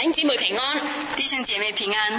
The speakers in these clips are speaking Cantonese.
兄姊妹平安， 弟兄姐妹平安。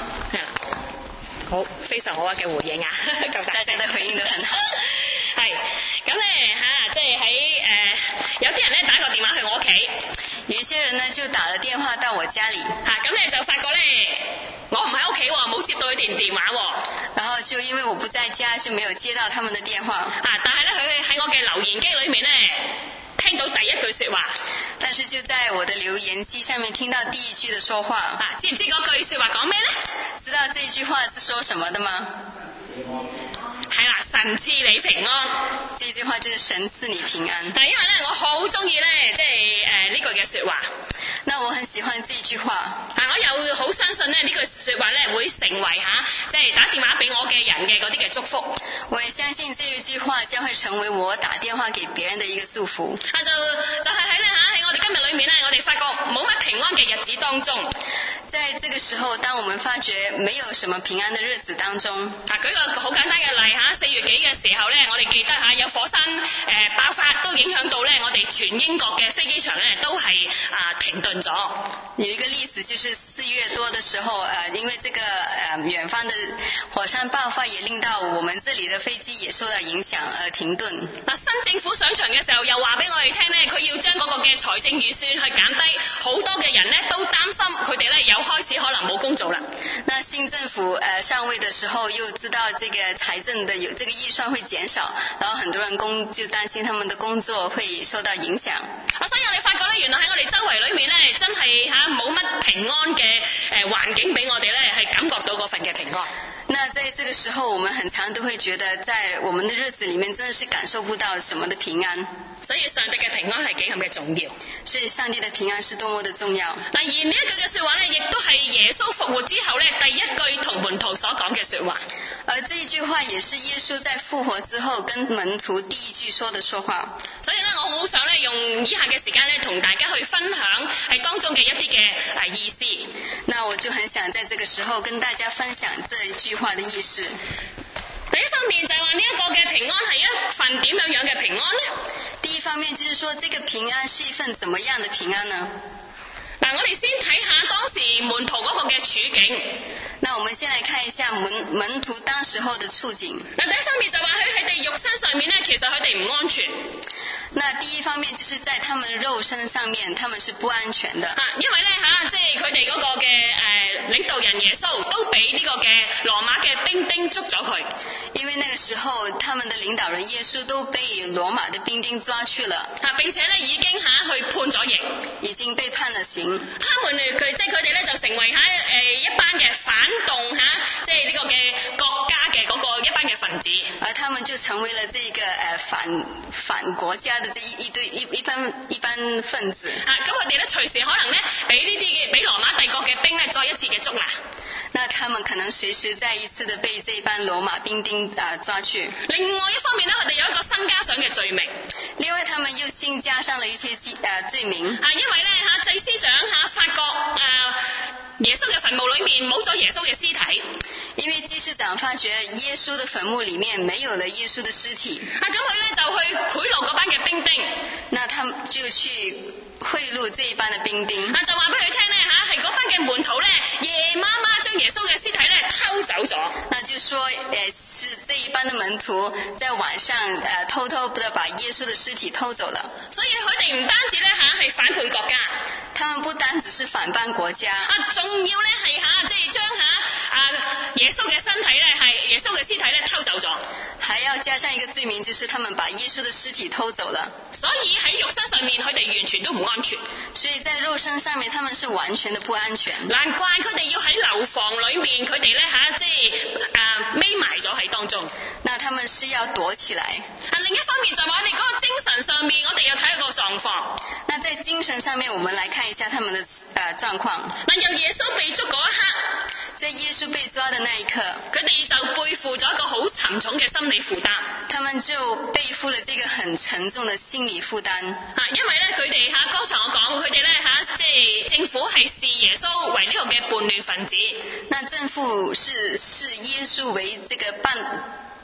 好，非常好嘅回應啊， 大家的回應都很好。 係，咁咧即係喺有啲人咧打個電話去我屋企， 有一些人呢就打了電話到我家裡， 咁咧就發覺咧我唔喺屋企喎，冇接到佢電話喎。 然後就因為我不在家，就沒有接到他們的電話。 但係咧佢喺我嘅留言機裡面咧聽到第一句説話。 但是就在我的留言機上面聽到第一句的說話。 知唔知嗰句説話講咩咧？ 知道這句話是說什麼的嗎？ 係啦，神賜你平安。 這句話就是神賜你平安。 因為咧我好中意咧，即係呢句嘅説話。 那我很喜歡這句話。 我又好相信咧呢句説話咧會成為即係打電話俾我嘅人嘅嗰啲嘅祝福。 我也相信這一句話將會成為我打電話給別人的一個祝福。 就係喺我哋今日裏面咧，我哋發覺冇乜平安嘅日子當中。 在這個時候，當我們發覺沒有什麼平安的日子當中， 舉個好簡單嘅例4月幾嘅時候咧，我哋記得有火山爆發，都影響到咧我哋全英國嘅飛機場咧都係停頓咗。 有一個例子就是4月多的時候，因為這個遠方的火山爆發，也令到我們這裡的飛機也受到影響而停頓。 新政府上場嘅時候，又話俾我哋聽咧，佢要將嗰個嘅財政預算去減低，好多嘅人咧都擔心佢哋咧又開始可能冇工做啦。 那新政府上位的時候，又知道這個財政的這個預算會減少，然後很多人就擔心他們的工作會受到影響。 所以我哋發覺咧，原來喺我哋周圍裏面咧，真係冇乜平安嘅環境俾我哋咧，係感覺到嗰份嘅平安。 那在這個時候，我們很常都會覺得，在我們的日子裡面，真的是感受不到什麼的平安。 所以上帝嘅平安係幾咁嘅重要。 所以上帝的平安是多麼的重要。 而呢一句嘅説話咧，亦都係耶穌復活之後咧第一句同門徒所講嘅説話。 而這一句話也是耶穌在復活之後跟門徒第一句說的說話。所以呢，我好想咧用以下嘅時間咧，同大家去分享係當中嘅一啲嘅意思。 那我就很想在這個時候跟大家分享這一句話的意思。 第一方面就係話呢一個嘅平安係一份點樣嘅平安呢？ 第一方面就是說，這個平安是一份怎麼樣的平安呢？ 我哋先睇下當時門徒嗰個嘅處境。 那我們先來看一下門徒當時候的處境。 第一方面就話喺佢哋肉身上面咧，其實佢哋唔安全。 那第一方面就是在他們肉身上面，他們是不安全的。 因為咧即係佢哋嗰個嘅領導人耶穌都俾呢個嘅羅馬嘅兵丁捉咗佢。 因為那個時候，他們的領導人耶穌都被羅馬的兵丁抓去了。 並且咧已經去判咗刑， 已經被判了刑。 佢哋咧就成為一班嘅反動即係呢個嘅國家嘅嗰個一班嘅分子。 而他們就成為了這個反國家的這一班分子。 咁佢哋咧隨時可能咧俾羅馬帝國嘅兵咧再一次嘅捉拿。 那他們可能隨時再一次的被這班羅馬兵丁抓去。 另外一方面呢，佢哋有一個新加上嘅罪名。 另外，他們又新加上了一些罪名。 因為咧祭司長發覺耶穌嘅墳墓裏面冇咗耶穌嘅屍體。 因為祭司長發覺耶穌的墳墓裡面沒有了耶穌的屍體。 咁佢咧就去賄賂嗰班嘅兵丁。 那他們就去賄賂這一班的兵丁。 就話俾佢聽咧係嗰班嘅門徒咧夜媽媽將耶穌嘅屍體咧偷走咗。 那就說是這一班的門徒在晚上偷偷的把耶穌的屍體偷走了。 所以佢哋唔單止咧係反叛國家， 他們不單只是反叛國家， 仲要咧係即係將耶穌嘅身體咧係耶穌嘅屍體咧偷走咗。 還要加上一個罪名，就是他們把耶穌的屍體偷走了。 所以喺肉身上面佢哋完全都唔安全。 所以在肉身上面他們是完全的不安全。 難怪佢哋要喺樓房裏面，佢哋咧即係匿埋咗喺當中。 那他們是要躲起來。 另一方面就話我哋嗰個精神上面，我哋要睇一個狀況。 那在精神上面，我們來看一下他們的狀況。 由耶穌被捉嗰一刻， 在耶穌被抓的那一刻， 佢哋就背負咗一個好沉重嘅心理負擔。 他們就背負了這個很沉重的心理負擔。 因為咧佢哋剛才我講佢哋咧即係政府係視耶穌為呢個嘅叛亂分子。 那政府是視耶穌為這個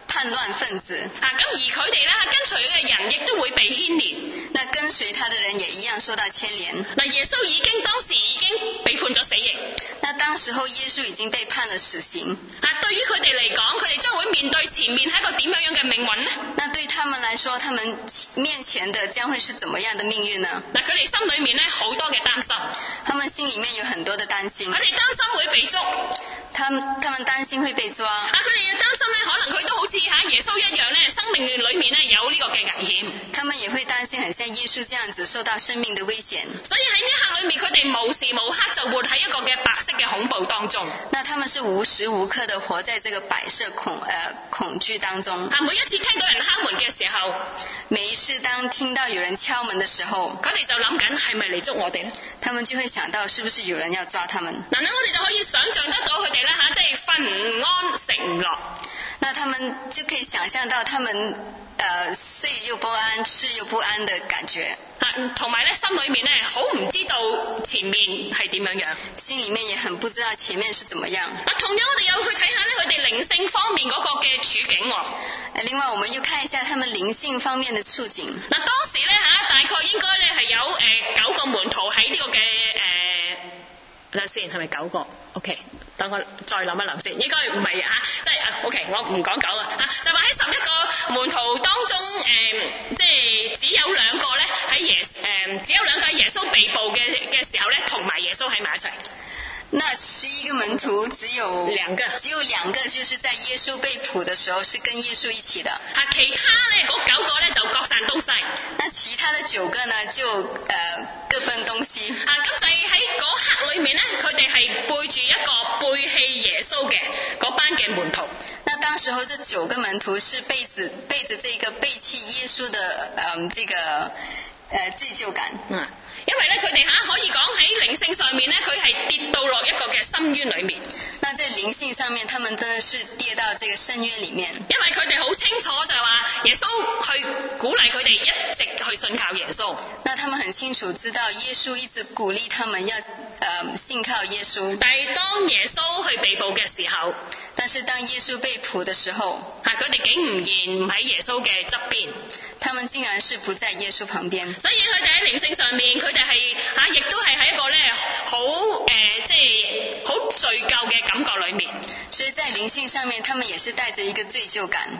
叛亂分子。 咁而佢哋咧跟隨佢嘅人亦都會被牽連。 那跟隨他的人也一樣受到牽連。 嗱，耶穌當時已經被判咗死刑。 那當時候耶穌已經被判了死刑。 對於佢哋嚟講，佢哋將會面對前面係一個點樣嘅命運呢？ 那對他們來說，他們面前的將會是怎麼樣的命運呢？ 佢哋心裏面咧好多嘅擔心。 他們心裏面有很多的擔心。 佢哋擔心會被捉。 他們擔心會被抓。 佢哋嘅擔心咧，可能佢都好似耶穌一樣咧，生命裏面咧有呢個嘅危險。 他們也會擔心，很像耶穌這樣子受到生命的危險。 所以喺呢一刻裏面，佢哋無時無刻就活喺一個嘅白色嘅恐怖當中。 那他們是無時無刻的活在這個白色恐懼當中。 每一次聽到人敲門嘅時候， 每一次當聽到有人敲門的時候， 佢哋就諗緊係咪嚟捉我哋呢？ 他們就會想到是不是有人要抓他們。 我哋就可以想象得到佢哋咧即係瞓唔安食唔落。 那他們就可以想象到他們睡又不安吃又不安的感覺。 同埋咧心裏面咧好唔知道前面係點樣， 心裏面也很不知道前面是怎麼樣。 同樣我哋又去睇下咧佢哋靈性方面嗰個嘅處境。 另外我們又看一下他們靈性方面的處境。 當時咧大概應該咧係有9個門徒喺呢個嘅睇下先係咪9個 ？OK， 等我再諗一諗先，應該唔係即係OK， 我唔講9啦就話喺11個門徒當中即係只有2個咧只有2個喺耶穌被捕嘅時候咧，同埋耶穌喺埋一齊。 那11個門徒只有2個，就是在耶穌被捕的時候是跟耶穌一起的。 其他咧嗰9個咧就各散東西。 那其他的9個呢就各奔東西。 咁就喺嗰刻裏面咧，佢哋係背住一個背棄耶穌嘅嗰班嘅門徒。 那當時候這9個門徒是背着這個背棄耶穌的這個罪疚感。 因為咧佢哋可以講喺靈性上面咧，佢係跌到落一個嘅深淵裏面。 那在靈性上面，他們真的是跌到這個深淵裏面。因為佢哋好清楚就係話耶穌去鼓勵佢哋一直去信靠耶穌。 那他們很清楚知道耶穌一直鼓勵他們要信靠耶穌。 但係當耶穌去被捕嘅時候， 但是當耶穌被捕的時候， 佢哋竟然唔喺耶穌嘅側邊。 他們竟然是不在耶穌旁邊。 所以佢哋喺靈性上面，佢哋係亦都係喺一個咧好即係好罪疚嘅感覺裏面。 所以在靈性上面，他們也是帶着一個罪疚感。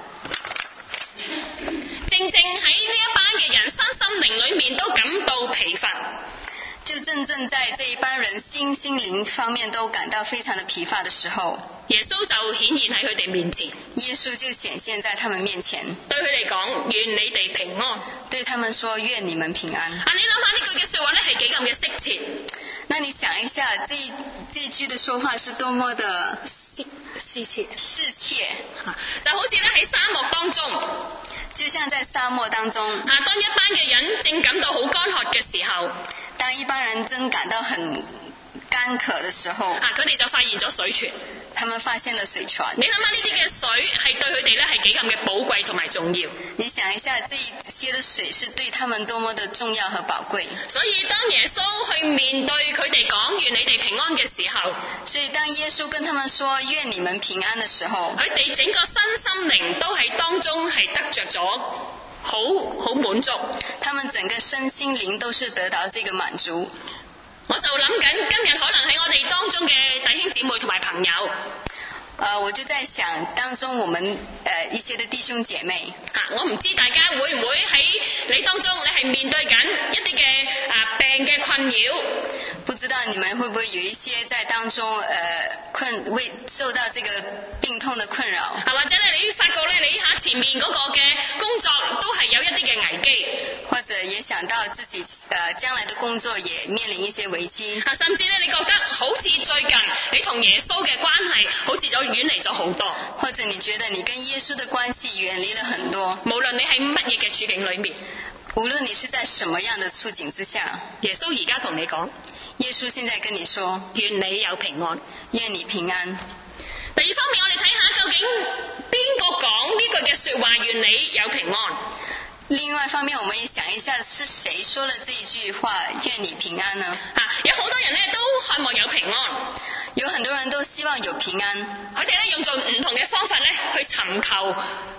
正喺呢一班嘅人身心靈裏面都感到疲乏。 就正在這一班人心靈方面都感到非常的疲乏的時候， 耶穌就顯現喺佢哋面前。 耶穌就顯現在他們面前， 對佢哋講：願你哋平安。 對他們說：願你們平安。 你諗下呢句嘅說話咧係幾咁嘅適切？ 那你想一下，這句的說話是多麼的適切， 就好似咧喺沙漠當中， 就像在沙漠當中。 當一班嘅人正感到好乾渴嘅時候， 當一般人真感到很乾渴的時候， 佢哋就發現咗水泉。 他們發現了水泉。 你諗下呢啲嘅水係對佢哋咧係幾咁嘅寶貴同埋重要。 你想一下，這一些的水是對他們多麼的重要和寶貴。 所以當耶穌去面對佢哋講願你哋平安嘅時候， 所以當耶穌跟他們說願你們平安的時候， 佢哋整個身心靈都喺當中係得着咗好滿足。 他們整個身心靈都是得到這個滿足。 我就諗緊今日可能喺我哋當中嘅弟兄姊妹同埋朋友， 我就在想當中我們一些的弟兄姐妹， 我唔知大家會唔會喺你當中，你係面對緊一啲嘅病嘅困擾， 不知道你們會不會有一些在當中會受到這個病痛的困擾， 或者你發覺咧你前面嗰個嘅工作都係有一啲嘅危機， 或者也想到自己將來的工作也面臨一些危機， 甚至咧你覺得好似最近你同耶穌嘅關係好似就遠離咗好多， 或者你覺得你跟耶穌的關係遠離了很多， 無論你喺乜嘢嘅處境裏面， 無論你是在什麼樣的處境之下， 耶穌而家同你講， 耶穌現在跟你說， 願你有平安， 願你平安。 第二方面，我哋睇下究竟邊個講呢句嘅說話，願你有平安。 另外一方面，我們也想一下，是誰說了這一句話，願你平安呢？ 有好多人咧都渴望有平安， 有很多人都希望有平安， 佢哋咧用盡唔同嘅方法咧去尋求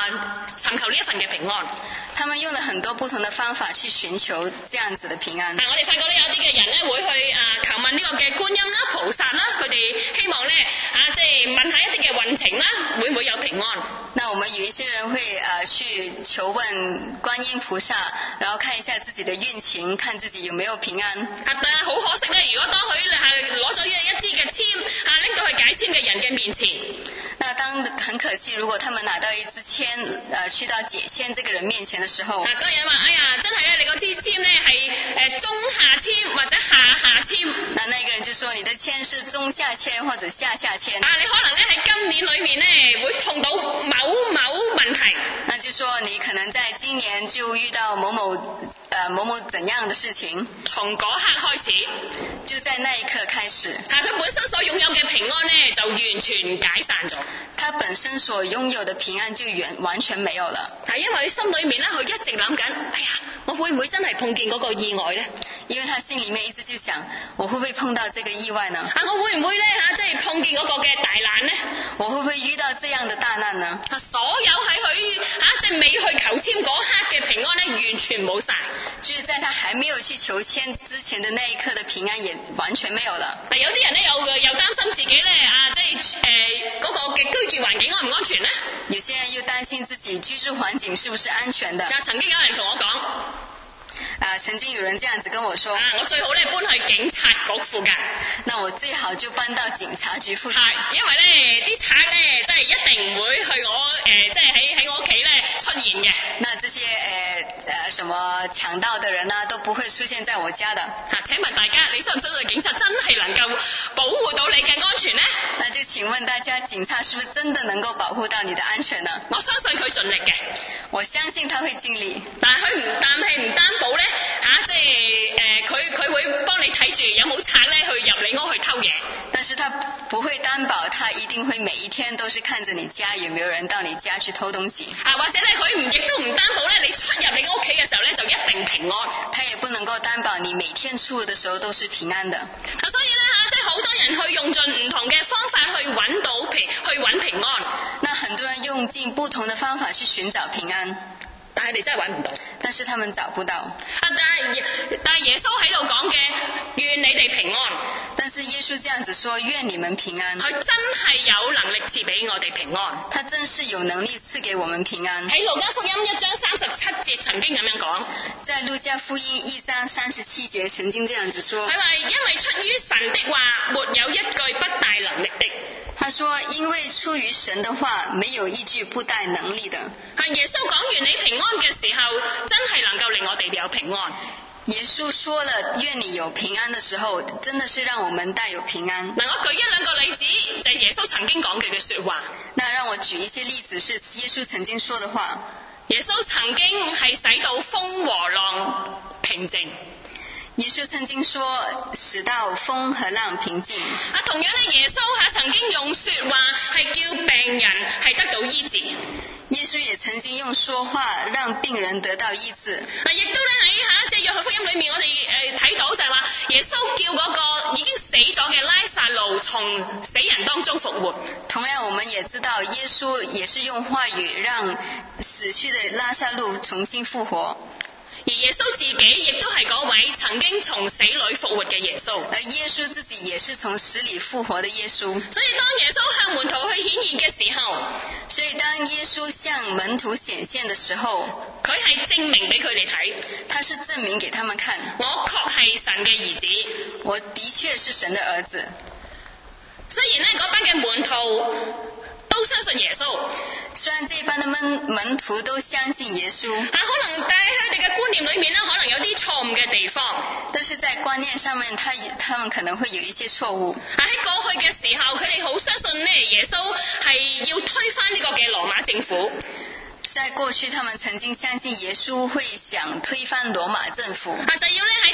尋求呢一份嘅平安。 他們用了很多不同的方法去尋求這樣子的平安。 我哋發覺咧有啲嘅人咧會去求問呢個嘅觀音啦、菩薩啦，佢哋希望咧即係問下一啲嘅運程啦，會唔會有平安？ 那我們有一些人會去求問觀音菩薩，然後看一下自己的運程，看自己有沒有平安。 但係好可惜咧，如果當佢係攞咗一支嘅籤拎到去解籤嘅人嘅面前， 那當很可惜，如果他們拿到一支籤，去到解籤這個人面前的時候， 嗰個人話：哎呀，真係咧，你嗰支籤咧係中下籤或者下籤。 那個人就說：你的籤是中下籤或者下籤。 你可能咧喺今年裏面咧會碰到某問題。 那就說你可能在今年就遇到某某怎樣的事情。 從嗰刻開始， 就在那一刻開始。 佢本身所擁有嘅平安咧就完全解散咗。 他本身所擁有的平安就完全沒有了。 因為心裏面咧佢一直諗緊，哎呀，我會唔會真係碰見嗰個意外咧？ 因為他心裏面一直就想，我會不會碰到這個意外呢？ 我會唔會咧即係碰見嗰個嘅大難呢？ 我會不會遇到這樣的大難呢？ 所有喺佢即係未去求籤嗰刻嘅平安咧，完全冇晒。 就是在他還沒有去求籤之前的那一刻的平安也完全沒有了。 有啲人咧又擔心自己咧即係嗰個嘅居住環境安唔安全呢？ 有些人又擔心自己居住環境是不是安全的。 曾經有人同我講。 曾經有人這樣子跟我說， 我最好咧搬去警察局附近。 那我最好就搬到警察局附近。 因為咧啲賊咧真係一定唔會去我即係喺我屋企咧出現嘅。 那這些什麼強盜的人呢，都不會出現在我家的。 請問大家，你相唔相信警察真係能夠保護到你嘅安全呢？ 那就請問大家，警察是不是真的能夠保護到你的安全呢？ 我相信佢盡力嘅。 我相信他會盡力。 但係唔擔保咧即係佢會幫你睇住有冇賊咧去入你屋去偷嘢。 但是他不會擔保，他一定會每一天都是看着你家有沒有人到你家去偷東西。 或者咧佢亦都唔擔保咧，你出入你屋企嘅時候咧就一定平安。 他也不能夠擔保你每天出入的時候都是平安的。 所以咧即係好多人去用盡唔同嘅方法去揾平安。 那很多人用盡不同的方法去尋找平安， 但係你真係揾唔到。 但是他們找不到。 但係耶穌喺度講嘅，願你哋平安。 但是耶穌這樣子說，願你們平安。 佢真係有能力賜俾我哋平安。 他真是有能力賜給我們平安。 喺路加福音1章37節曾經咁樣講。 在路加福音1章37節曾經這樣子說。 佢話因為出於神的話，沒有一句不帶能力的。 他說因為出於神的話，沒有一句不帶能力的。 耶穌講願你平安嘅時候，真係能夠令我哋有平安。 耶穌說了願你有平安的時候，真的是讓我們帶有平安。 我舉一兩個例子，就係耶穌曾經講嘅說話。 那讓我舉一些例子，是耶穌曾經說的話。 耶穌曾經係使到風和浪平靜。 耶穌曾經說使到風和浪平靜。 同樣咧，耶穌曾經用說話係叫病人係得到醫治。 耶穌也曾經用說話讓病人得到醫治。 亦都咧喺即係約翰福音裏面，我哋睇到就係話耶穌叫嗰個已經死咗嘅拉撒路從死人當中復活。 同樣，我們也知道耶穌也是用話語讓死去的拉撒路重新復活。 而耶穌自己亦都係嗰位曾經從死裏復活嘅耶穌。 而耶穌自己也是從死裏復活的耶穌。 所以當耶穌向門徒去顯現嘅時候， 所以當耶穌向門徒顯現的時候， 佢係證明俾佢哋睇， 他是證明給他們看， 我確係神嘅兒子， 我的確是神的兒子。 雖然呢嗰班嘅門徒都相信耶穌， 雖然這班的門徒都相信耶穌， 可能但係佢哋嘅觀念裏面呢，可能有啲錯誤嘅地方。 但是在觀念上面，他們可能會有一些錯誤。 喺過去嘅時候，佢哋好相信呢耶穌係要推翻呢個嘅羅馬政府。 在過去，他們曾經相信耶穌會想推翻羅馬政府， 就要咧喺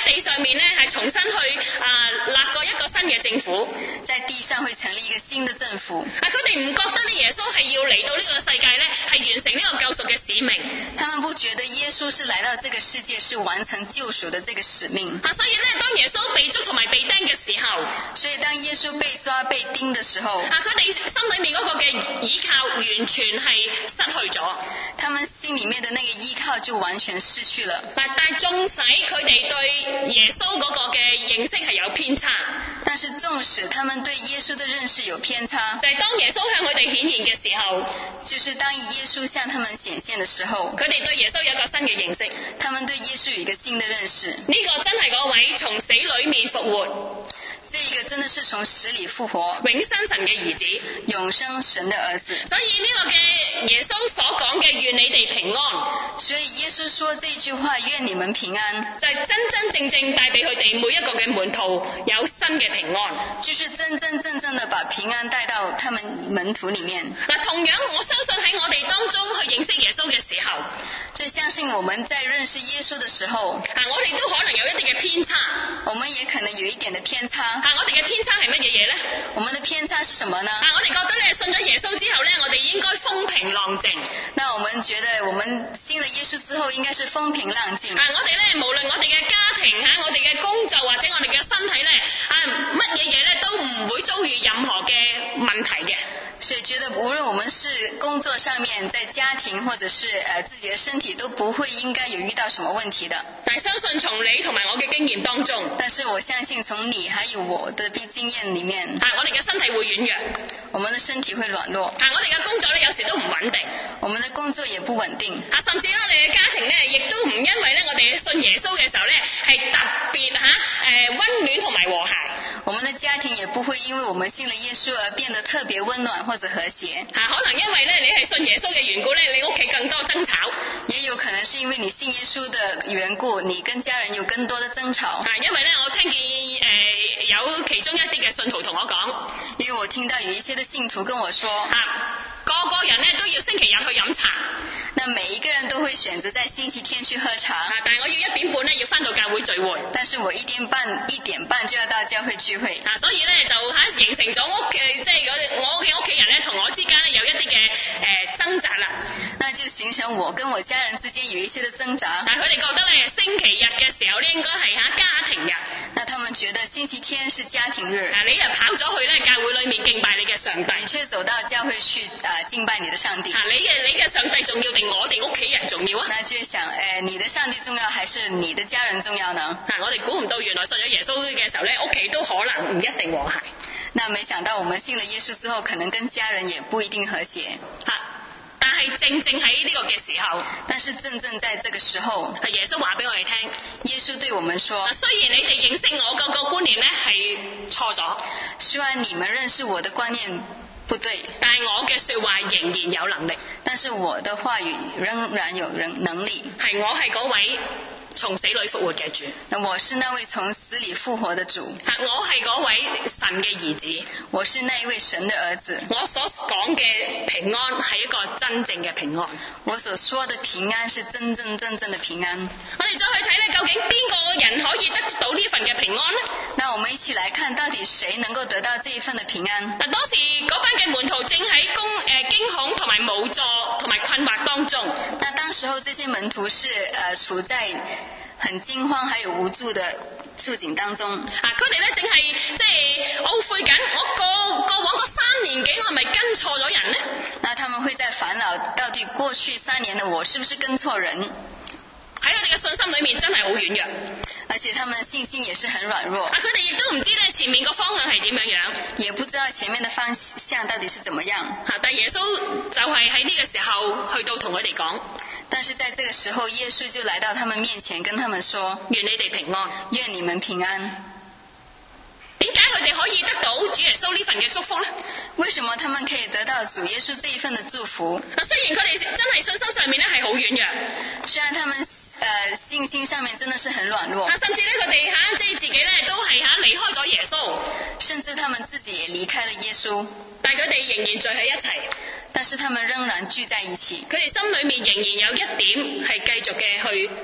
喺地上面咧係重新去立過一個新嘅政府， 在地上會成立一個新的政府。 佢哋唔覺得呢耶穌係要嚟到呢個世界咧係完成呢個救贖嘅使命。 他們不覺得耶穌是來到這個世界是完成救贖的這個使命。 所以咧當耶穌被捉同埋被釘嘅時候， 所以當耶穌被抓被釘的時候， 佢哋心裏面嗰個嘅依靠完全係失去咗。 他們心裏面的那個依靠就完全失去了。 但係縱使佢哋對耶穌嗰個嘅認識係有偏差， 但是縱使他們對耶穌的認識有偏差， 就係當耶穌向佢哋顯現嘅時候， 就是當耶穌向他們顯現的時候， 佢哋對耶穌有一個新嘅認識。 他們對耶穌有一個新的認識。 呢個真係嗰位從死裏面復活， 這個真的是從死裏復活， 永生神嘅兒子， 永生神的兒子。 所以呢個嘅耶穌所講嘅願你哋平安， 所以耶穌說這句話願你們平安， 就係真真正正帶俾佢哋每一個嘅門徒有新嘅平安， 就是真真正正的把平安帶到他們門徒裏面。 同樣我相信喺我哋當中去認識耶穌嘅時候， 就相信我們在認識耶穌的時候， 我哋都可能有一啲嘅偏差， 我們也可能有一點的偏差。 我哋嘅偏差係乜嘢嘢呢？ 我們的偏差是什麼呢？ 我哋覺得咧信咗耶穌之後咧，我哋應該風平浪靜。 那我們覺得我們信了耶穌之後應該是風平浪靜。 我哋咧無論我哋嘅家庭我哋嘅工作或者我哋嘅身體咧乜嘢嘢咧都唔會遭遇任何嘅問題嘅。 所以覺得無論我們是工作上面，在家庭或者是自己的身體都不會應該有遇到什麼問題的。 但相信從你同埋我嘅經驗當中， 但是我相信從你還有我的經驗裏面， 我哋嘅身體會軟弱， 我們的身體會軟弱， 我哋嘅工作咧有時都唔穩定， 我們的工作也不穩定， 甚至我哋嘅家庭咧亦都唔因為咧我哋信耶穌嘅時候咧係特別溫暖同埋和諧。 我們的家庭也不會因為我們信了耶穌而變得特別溫暖或者和諧。 可能因為咧你係信耶穌嘅緣故咧，你屋企更多爭吵。 也有可能是因為你信耶穌的緣故，你跟家人有更多的爭吵。 因為咧我聽見有其中一啲嘅信徒同我講， 因為我聽到有一些的信徒跟我說， 個人咧都要星期日去飲茶。 那每一個人都會選擇在星期天去喝茶。 但係我要1點半咧要返到教會聚會。 但是我1點半就要到教會聚會。 所以咧就形成咗即係我嘅屋企人咧同我之間咧有一啲嘅掙扎啦。 那就形成我跟我家人之間有一些的掙扎。 但係佢哋覺得咧星期日嘅時候咧應該係家庭日。 那他們覺得星期天是家庭日。 你就跑咗去咧教會裏面敬拜你嘅上帝。 你卻走到教會去敬拜你的上帝。 你嘅上帝重要定我哋屋企人重要啊？ 那就想你的上帝重要還是你的家人重要呢？ 我哋估唔到原來信咗耶穌嘅時候咧，屋企都可能唔一定和諧。 那沒想到我們信了耶穌之後，可能跟家人也不一定和諧。 但係正喺呢個嘅時候， 但是正在這個時候， 耶穌話俾我哋聽， 耶穌對我們說， 雖然你哋認識我個觀念咧係錯咗， 雖然你們認識我的觀念不對， 但係我嘅說話仍然有能力， 但是我的話語仍然有能力， 我係嗰位從死裏復活嘅主。 我是那位從死裏復活的主。 我係嗰位神嘅兒子。 我是那一位神的兒子。 我所講嘅平安係一個真正嘅平安。 我所說的平安是真正的平安。 我哋再去睇咧，究竟邊個人可以得到呢份嘅平安呢？ 那我們一起來看，到底誰能夠得到這一份的平安？ 當時嗰班嘅門徒正喺驚恐同埋無助同埋困惑當中。 那當時候這些門徒是處在很驚慌還有無助的處境當中。 佢哋咧正係即係懊悔緊，我過往嗰3年幾，我係咪跟錯咗人呢？ 那他們會在煩惱，到底過去3年的我是不是跟錯人？ 喺佢哋嘅信心裏面真係好軟弱， 而且他們的信心也是很軟弱。 佢哋亦都唔知咧前面個方向係點樣， 也不知道前面的方向到底是怎麼樣。 但耶穌就係喺呢個時候去到同佢哋講。 但是在這個時候，耶穌就來到他們面前，跟他們說： 願你哋平安， 願你們平安。 點解佢哋可以得到主耶穌呢份嘅祝福呢？ 為什麼他們可以得到主耶穌這一份的祝福？ 雖然佢哋真係信心上面咧係好軟弱， 雖然他們信心上面真的是很軟弱， 甚至咧佢哋即係自己咧都係離開咗耶穌， 甚至他們自己也離開了耶穌， 但佢哋仍然聚喺一齊。 但是他們仍然聚在一起， 佢哋心裏面仍然有一點係繼續嘅去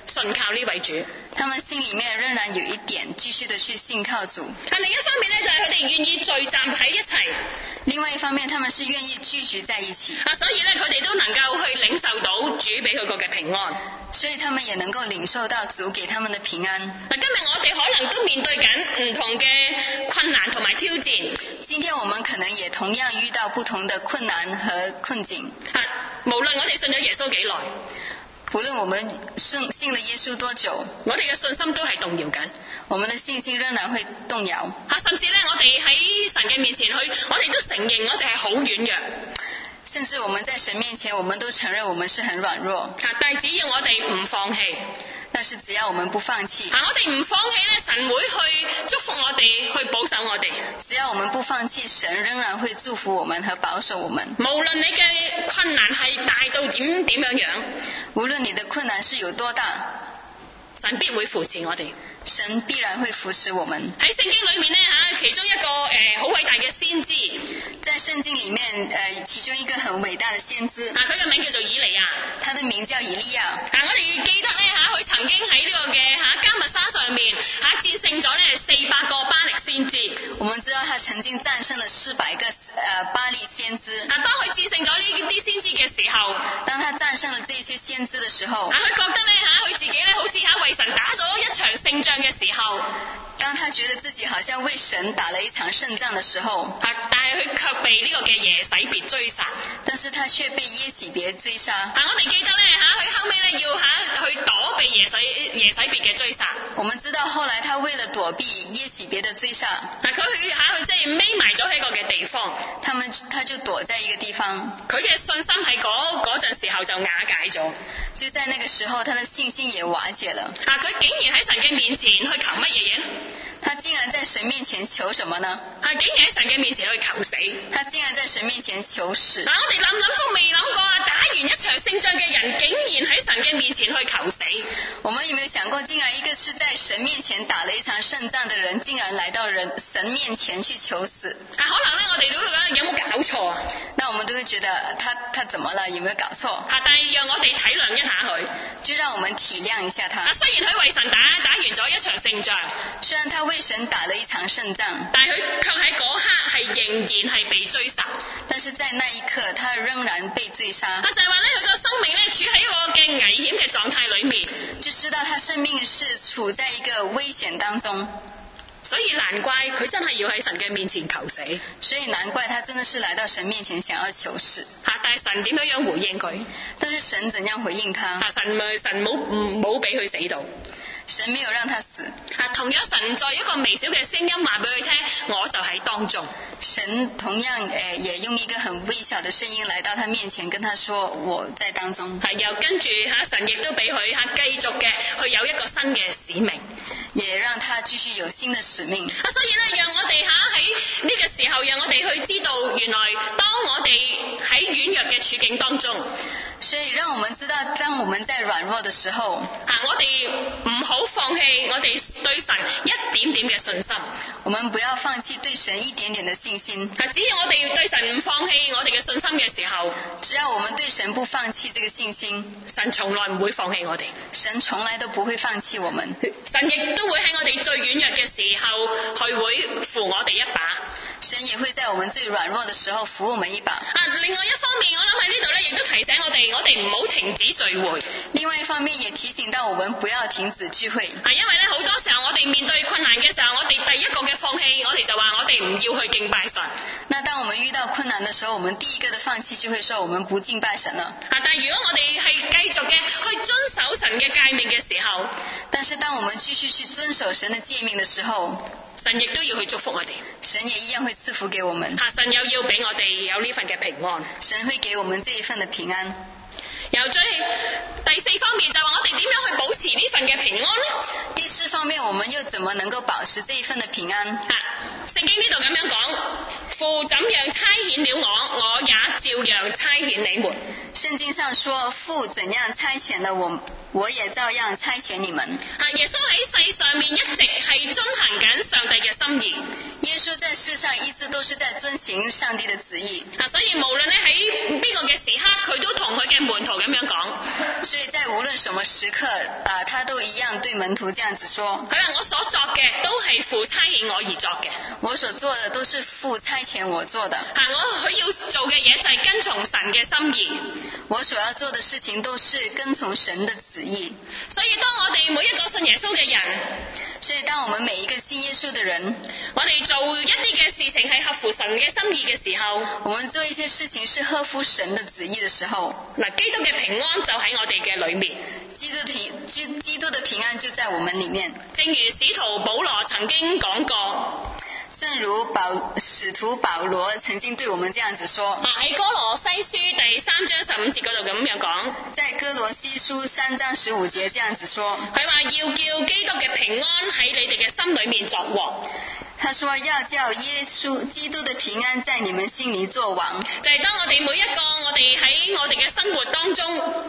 信靠呢位主。 他們心裡面仍然有一點繼續的去信靠主。 另一方面咧，就係佢哋願意聚集喺一齊。 另外一方面，他們是願意聚集在一起。 所以咧，佢哋都能夠去領受到主俾佢個嘅平安。 所以他們也能夠領受到主給他們的平安。 今日我哋可能都面對緊唔同嘅困難同埋挑戰。 今天我們可能也同樣遇到不同的困難和困境。 無論我哋信咗耶穌幾耐， 無論我們信了耶穌多久， 我哋嘅信心都係動搖緊。 我們的信心仍然會動搖。 甚至咧，我哋喺神嘅面前去，我哋都承認我哋係好軟弱。 甚至我們在神面前，我們都承認我們是很軟弱。 但係只要我哋唔放棄， 但是只要我們不放棄， 我哋唔放棄咧，神會去祝福我哋，去保守我哋。 只要我們不放棄，神仍然會祝福我們和保守我們。 無論你嘅困難係大到點樣， 無論你的困難是有多大， 神必會扶持我哋。 神必然會扶持我們。 喺聖經裏面咧其中一個好偉大嘅先知， 在聖經裡面其中一個很偉大的先知， 佢嘅名叫做以利亞。 他的名叫以利亞。 我哋記得咧佢曾經喺呢個嘅迦密山上面戰勝咗咧400個巴力先知。 我們知道他曾經戰勝了400個巴力先知。 當佢戰勝咗呢啲先知嘅時候， 當他戰勝了這些先知的時候， 佢覺得咧佢自己咧好似為神打咗一場勝仗嘅時候， 當他覺得自己好像為神打了一場勝仗的時候， 但係佢卻被呢個嘅耶洗別追殺。 但是他卻被耶洗別追殺。 我哋記得咧佢後尾咧要去躲避耶洗別嘅追殺。 我們知道後來他為了躲避耶洗別的追殺， 佢即係匿埋咗喺個嘅地方。 他就躲在一個地方。 佢嘅信心喺嗰陣時候就瓦解咗。 就在那個時候，他的信心也瓦解了。 佢竟然喺神嘅面前去求乜嘢嘢？ 他竟然在神面前求什麼呢？ 竟然喺神嘅面前去求死。 他竟然在神面前求死。 我哋諗都未諗過打完一場勝仗嘅人，竟然喺神嘅面前去求死。 我們有沒有想過，竟然一個是在神面前打了一場勝仗的人，竟然來到神面前去求死？ 可能咧，我哋都會覺得有冇搞錯啊？ 那我們都會覺得他怎麼了？有沒有搞錯？ 但係讓我哋體諒一下佢， 就讓我們體諒一下他。 雖然佢為神打完咗一場勝仗， 雖然他為神打了一場勝仗， 但係佢卻喺嗰刻係仍然係被追殺。 但是在那一刻，他仍然被追殺。 就係話咧，佢個生命咧處喺一個嘅危險嘅狀態裏面， 就知道他生命是處在一個危險當中。 所以難怪佢真係要喺神嘅面前求死。 所以難怪他真的是來到神面前想要求死。 但係神點樣回應佢？ 但是神怎樣回應他？ 神冇俾佢死到。 神沒有讓他死。 同樣神在一個微小嘅聲音話俾佢聽，我就喺當中。 神同樣也用一個很微小的聲音來到他面前，跟他說我在當中。 又跟住神亦都俾佢繼續嘅去有一個新嘅使命， 也讓他繼續有新的使命。 所以咧，讓我哋喺呢個時候，讓我哋去知道，原來當我哋喺軟弱嘅處境當中， 所以讓我們知道，當我們在軟弱的時候， 我哋唔好放棄我哋對神一點點嘅信心。 我們不要放棄對神一點點的信心。 只要我哋對神唔放棄我哋嘅信心嘅時候， 只要我們對神不放棄這個信心， 神從來唔會放棄我哋。 神從來都不會放棄我們。 神亦都會喺我哋最軟弱嘅時候，佢會扶我哋一把。 神也會在我們最軟弱的時候扶我們一把。 另外一方面，我諗喺呢度咧，亦都提醒我哋唔好停止聚會。 另外一方面，也提醒到我們不要停止聚會。 因為咧，好多時候我哋面對困難嘅時候，我哋第一個嘅放棄，我哋就話我哋唔要去敬拜神。 那當我們遇到困難的時候，我們第一個的放棄就會說我們不敬拜神了。 但係如果我哋係繼續嘅去遵守神嘅誡命嘅時候， 但是當我們繼續去遵守神的誡命的時候， 神亦都要去祝福我哋。 神也一樣會賜福給我們。 神又要俾我哋有呢份嘅平安。 神會給我們這一份的平安。 又第四方面就話我哋點樣去保持呢份嘅平安呢？ 第四方面，我們又怎麼能夠保持這一份的平安？ 聖經呢度咁樣講，父怎樣差遣了我，我也照樣差遣你們。 聖經上說，父怎樣差遣了我也照樣差遣你們。 耶穌喺世上面一直係遵行緊上帝嘅心意。 耶穌在世上一直都是在遵行上帝的旨意。 所以無論咧喺邊個嘅時刻，佢都同佢嘅門徒咁樣講。 所以在無論什麼時刻，他都一樣對門徒這樣子說。 佢話我所作嘅都係父差遣我而作嘅。 我所做的都是父差遣我做的。 佢要做嘅嘢就係跟從神嘅心意。 我所要做的事情都是跟從神的旨意。 所以當我哋每一個信耶穌嘅人， 所以當我們每一個信耶穌的人， 我哋做一啲嘅事情係合乎神嘅心意嘅時候， 我們做一些事情是合乎神的旨意的時候， 基督嘅平安就喺我哋嘅裏面。 基督的平安就在我們裏面。 正如使徒保羅曾經講過， 正如使徒保羅曾經對我們這樣子說， 喺哥羅西書第3章15節嗰度咁樣講， 在哥羅西書3章15節這樣子說， 佢話要叫基督嘅平安喺你哋嘅心裏面作王。 他說要叫基督的平安在你們心裏作王。 就係當我哋每一個我哋喺我哋嘅生活當中，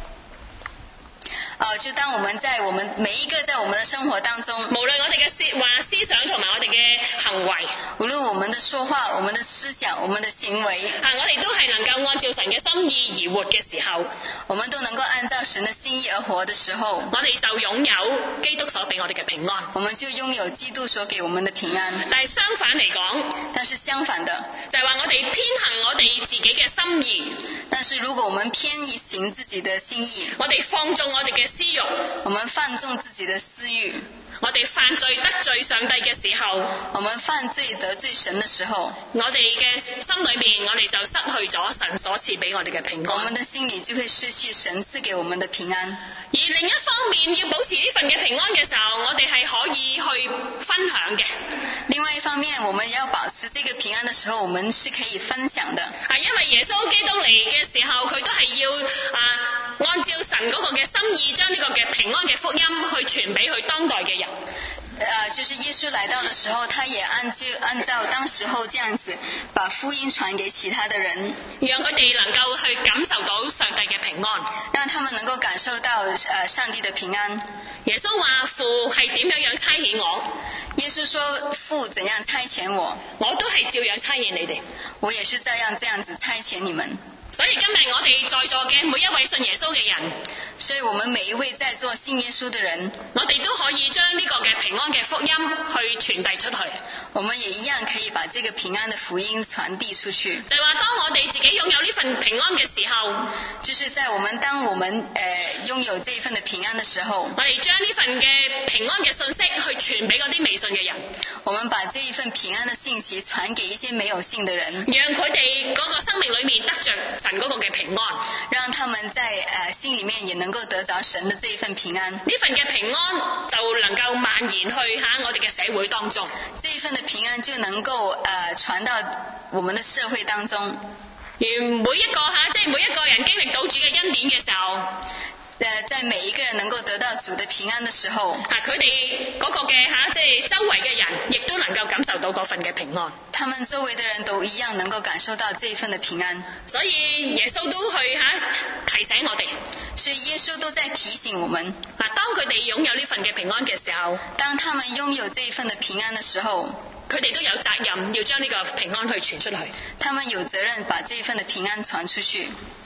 就當我們每一個在我們的生活當中， 無論我哋嘅說話、思想同埋我哋嘅行為， 無論我們的說話、我們的思想、我們的行為， 我哋都係能夠按照神嘅心意而活嘅時候， 我們都能夠按照神的心意而活的時候， 我哋就擁有基督所俾我哋嘅平安。 我們就擁有基督所給我們的平安。 但係相反嚟講， 但是相反的， 就係話我哋偏行我哋自己嘅心意。 但是如果我們偏移行自己的心意， 我哋放縱我哋嘅私欲， 我們放縱自己的私欲， 我哋犯罪得罪上帝嘅時候， 我們犯罪得罪神的時候， 我哋嘅心裏面我哋就失去咗神所賜俾我哋嘅平安。 我們的心裏就會失去神賜給我們的平安。 而另一方面，要保持呢份嘅平安嘅時候，我哋係可以去分享嘅。 另外一方面，我們要保持這個平安的時候，我們是可以分享的。 因為耶穌基督嚟嘅時候，佢都係要按照神嗰個嘅心意，將呢個嘅平安嘅福音去傳俾佢當代嘅人。 就是耶穌來到的時候，他也按照當時候這樣子，把福音傳給其他的人， 讓佢哋能夠去感受到上帝嘅平安， 讓他們能夠感受到上帝的平安。 耶穌話父係點樣差遣我， 耶穌說父怎樣差遣我， 我都係照樣差遣你哋， 我也是照樣這樣子差遣你們。 所以今日我哋在座嘅每一位信耶穌嘅人， 所以我們每一位在座信耶穌的人， 我哋都可以將呢個嘅平安嘅福音去傳遞出去。 我們也一樣可以把這個平安的福音傳遞出去。 就係話當我哋自己擁有呢份平安嘅時候， 就是當我們擁有這份的平安的時候， 我哋將呢份嘅平安嘅信息去傳俾嗰啲未信嘅人。 我們把這一份平安的信息傳給一些沒有信的人， 讓佢哋嗰個生命裏面得着神嗰個嘅平安， 讓他們在心裏面也能夠得着神的這一份平安。 呢份嘅平安就能夠蔓延去我哋嘅社會當中， 這一份的平安就能夠傳到我們的社會當中。 而每一個人經歷到主嘅恩典嘅時候， 在每一個人能夠得到主的平安的時候， 佢哋嗰個嘅周圍嘅人亦都能夠感受到嗰份嘅平安。 他們周圍的人都一樣能夠感受到這一份的平安。 所以耶穌都去提醒我哋， 所以耶穌都在提醒我們， 當佢哋擁有呢份嘅平安嘅時候， 當他們擁有這一份的平安的時候， 佢哋都有責任要將呢個平安去傳出去。 他們有責任把這一份的平安傳出去。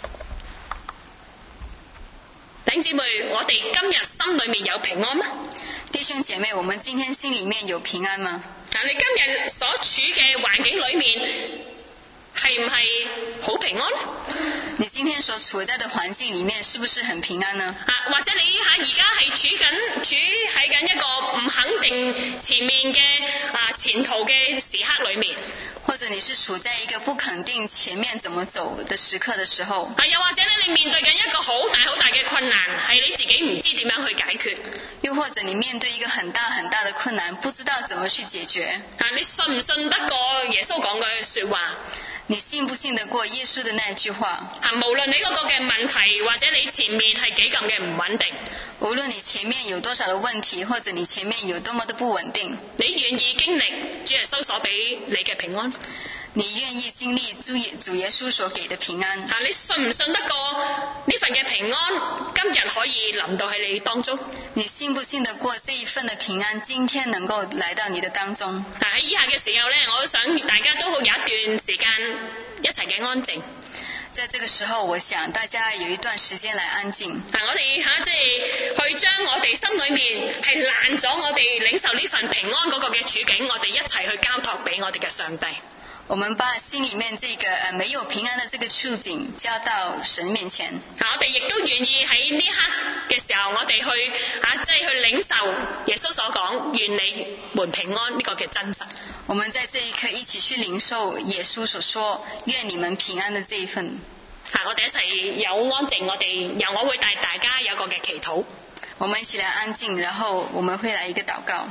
弟兄姊妹，我哋今日心裏面有平安嗎？ 弟兄姐妹，我們今天心裏面有平安嗎？ 你今日所處嘅環境裏面係唔係好平安呢？ 你今天所處在的環境裏面是不是很平安呢？ 或者你而家係處喺緊一個唔肯定前面嘅前途嘅時刻裏面， 或者你是處在一個不肯定前面怎麼走的時刻的時候， 又或者你面對緊一個好大嘅困難，係你自己唔知點樣去解決， 又或者你面對一個很大的困難，不知道怎麼去解決。 你信唔信得過耶穌講嘅說話？ 你信不信得過耶穌的那句話？ 無論你嗰個嘅問題或者你前面係幾咁嘅唔穩定， 無論你前面有多少的問題，或者你前面有多麼的不穩定， 你願意經歷主耶穌所俾你嘅平安？ 你願意經歷主耶穌所給的平安？ 你信唔信得過呢份嘅平安今日可以臨到喺你當中？ 你信不信得過這一份的平安今天能夠來到你的當中？ 喺以下嘅時候呢，我想大家都好有一段時間一齊嘅安靜。 在這個時候，我想大家有一段時間來安靜。 我哋即係去將我哋心裏面係爛咗，我哋領受呢份平安嗰個嘅處境，我哋一齊去交託俾我哋嘅上帝。 我們把心裏面這個沒有平安的這個處境交到神面前。 我哋亦都願意喺呢刻嘅時候，我哋去即係去領受耶穌所講願你們平安呢個嘅真實。 我們在這一刻一起去領受耶穌所說願你們平安的這一份。 我哋一齊有安靜，我會帶大家有個嘅祈禱。 我們一起來安靜，然後我們會來一個禱告。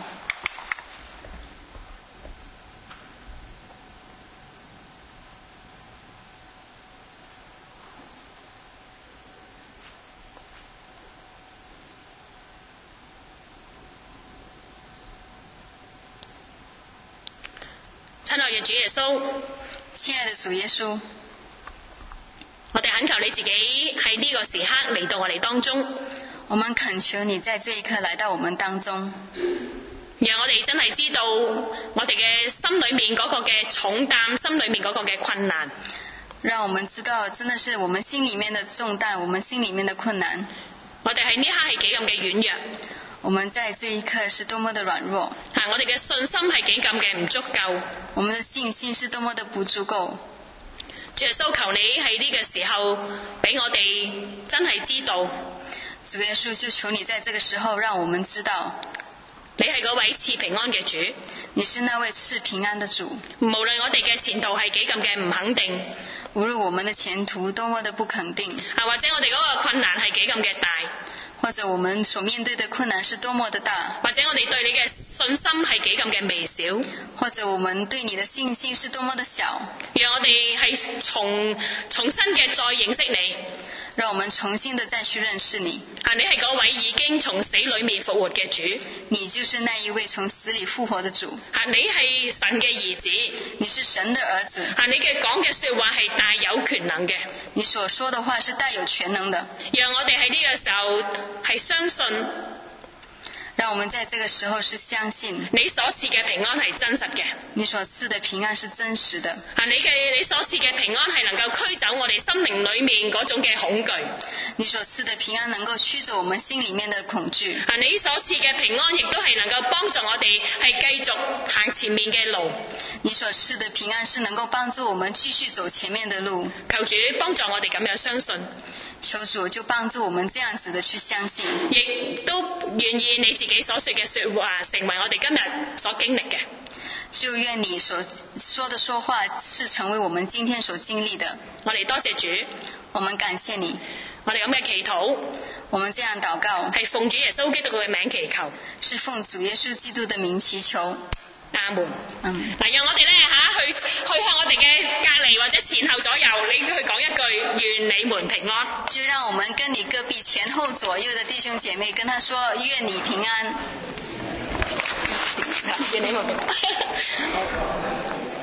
親愛嘅主耶穌， 親愛的主耶穌， 我哋懇求你自己喺呢個時刻嚟到我哋當中。 我們懇求你在這一刻來到我們當中， 讓我哋真係知道我哋嘅心裏面嗰個嘅重擔，心裏面嗰個嘅困難。 讓我們知道真的是我們心裏面的重擔，我們心裏面的困難。 我哋喺呢刻係幾咁嘅軟弱， 我們在這一刻是多麼的軟弱。 我哋嘅信心係幾咁嘅唔足夠， 我們的信心是多麼的不足夠。 主耶穌，求你喺呢個時候俾我哋真係知道。 主耶穌，就求你在這個時候讓我們知道， 你係嗰位賜平安嘅主， 你是那位賜平安的主。 無論我哋嘅前途係幾咁嘅唔肯定， 無論我們的前途多麼的不肯定， 或者我哋嗰個困難係幾咁嘅大， 或者我們所面對的困難是多麼的大， 或者我哋對你嘅信心係幾咁嘅微小， 或者我們對你的信心是多麼的小， 讓我哋係重新嘅再認識你， 讓我們重新的再去認識你。 你係嗰位已經從死裏面復活嘅主， 你就是那一位從死裏復活的主。 你係神嘅兒子， 你是神的兒子。 你嘅講嘅說話係大有權能嘅， 你所說的話是大有權能的。 讓我哋喺呢個時候係相信， 讓我們在這個時候是相信你所賜嘅平安係真實嘅， 你所賜的平安是真實的。 你所賜嘅平安係能夠驅走我哋心靈裏面嗰種嘅恐懼， 你所賜的平安能夠驅走我們心裏面的恐懼。 你所賜嘅平安亦都係能夠幫助我哋係繼續行前面嘅路。 你所賜的平安是能夠幫助我們繼續走前面的路。 求主幫助我哋咁樣相信， 求主就幫助我們這樣子的去相信， 亦都願意你自己所說嘅說話成為我哋今日所經歷嘅。 就願你所說的說話是成為我們今天所經歷的。 我哋多謝主， 我們感謝你。 我哋咁嘅祈禱， 我們這樣禱告係奉主耶穌基督嘅名祈求， 是奉主耶穌基督的名祈求。 阿門。讓我哋去向我哋嘅隔離或者前後左右，你去講一句願你們平安。 就讓我們跟你隔壁前後左右的弟兄姐妹跟他說願你平安。 願你們平安。